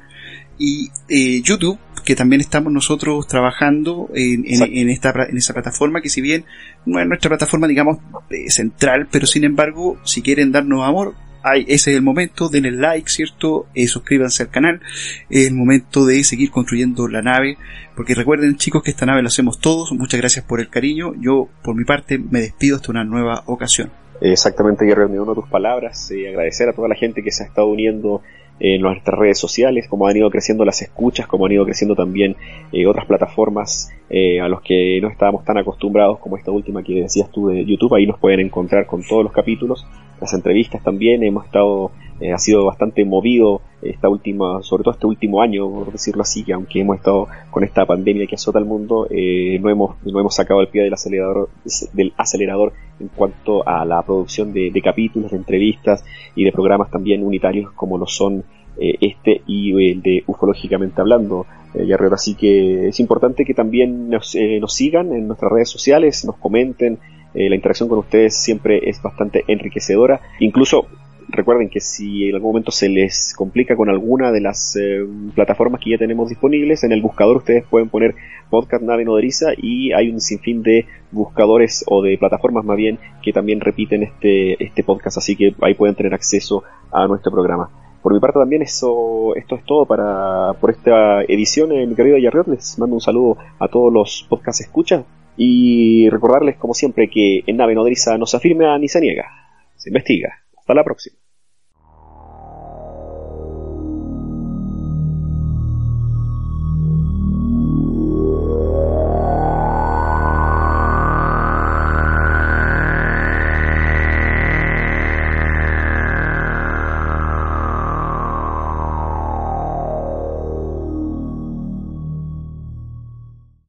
y eh, YouTube, que también estamos nosotros trabajando en, en, en esta en esa plataforma, que si bien no es nuestra plataforma, digamos, eh, central, pero sin embargo, si quieren darnos amor, hay, ese es el momento, denle like, ¿cierto? Eh, suscríbanse al canal, es el momento de seguir construyendo la nave, porque recuerden, chicos, que esta nave lo hacemos todos. Muchas gracias por el cariño. Yo, por mi parte, me despido hasta una nueva ocasión. Exactamente, Guerrero, me uno a tus palabras, y agradecer a toda la gente que se ha estado uniendo en nuestras redes sociales, como han ido creciendo las escuchas, como han ido creciendo también eh, otras plataformas eh, a los que no estábamos tan acostumbrados, como esta última que decías tú de YouTube. Ahí nos pueden encontrar con todos los capítulos, las entrevistas también. Hemos estado, eh, ha sido bastante movido esta última, sobre todo este último año, por decirlo así, que aunque hemos estado con esta pandemia que azota el mundo, eh, no hemos no hemos sacado el pie del acelerador del acelerador en cuanto a la producción de, de capítulos, de entrevistas y de programas también unitarios como lo son eh, este y el de Ufológicamente Hablando, eh, Guerrero. Así que es importante que también nos, eh, nos sigan en nuestras redes sociales, nos comenten. Eh, la interacción con ustedes siempre es bastante enriquecedora. Incluso recuerden que si en algún momento se les complica con alguna de las eh, plataformas que ya tenemos disponibles, en el buscador ustedes pueden poner Podcast Nave Nodriza y hay un sinfín de buscadores o de plataformas más bien que también repiten este, este podcast, así que ahí pueden tener acceso a nuestro programa. Por mi parte también eso, esto es todo para por esta edición, eh, mi querido Yarriot. Les mando un saludo a todos los podcast escucha y recordarles como siempre que en Nave Nodriza no se afirma ni se niega, se investiga. Hasta la próxima.